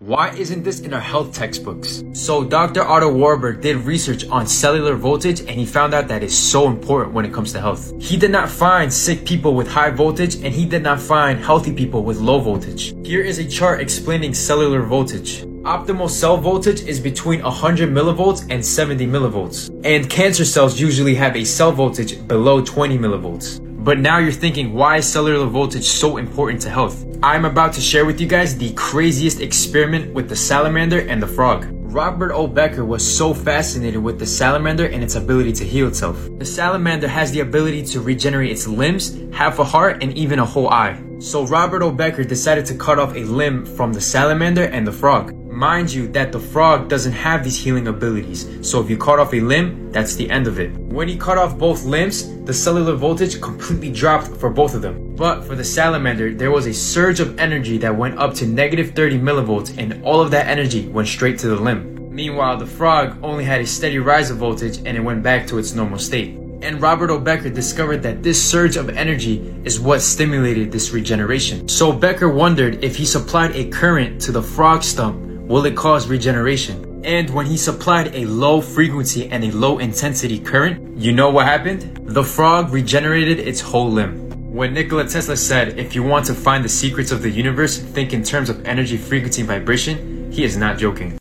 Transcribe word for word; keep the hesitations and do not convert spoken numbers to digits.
Why isn't this in our health textbooks? So Doctor Otto Warburg did research on cellular voltage and he found out that it's so important when it comes to health. He did not find sick people with high voltage and he did not find healthy people with low voltage. Here is a chart explaining cellular voltage. Optimal cell voltage is between one hundred millivolts and seventy millivolts. And cancer cells usually have a cell voltage below twenty millivolts. But now you're thinking, why is cellular voltage so important to health? I'm about to share with you guys the craziest experiment with the salamander and the frog. Robert O. Becker was so fascinated with the salamander and its ability to heal itself. The salamander has the ability to regenerate its limbs, half a heart, and even a whole eye. So Robert O. Becker decided to cut off a limb from the salamander and the frog. Mind you that the frog doesn't have these healing abilities, so if you cut off a limb, that's the end of it. When he cut off both limbs, the cellular voltage completely dropped for both of them. But for the salamander, there was a surge of energy that went up to negative thirty millivolts, and all of that energy went straight to the limb. Meanwhile, the frog only had a steady rise of voltage and it went back to its normal state. And Robert O. Becker discovered that this surge of energy is what stimulated this regeneration. So Becker wondered, if he supplied a current to the frog stump, will it cause regeneration? And when he supplied a low frequency and a low intensity current, you know what happened? The frog regenerated its whole limb. When Nikola Tesla said, if you want to find the secrets of the universe, think in terms of energy, frequency, and vibration, he is not joking.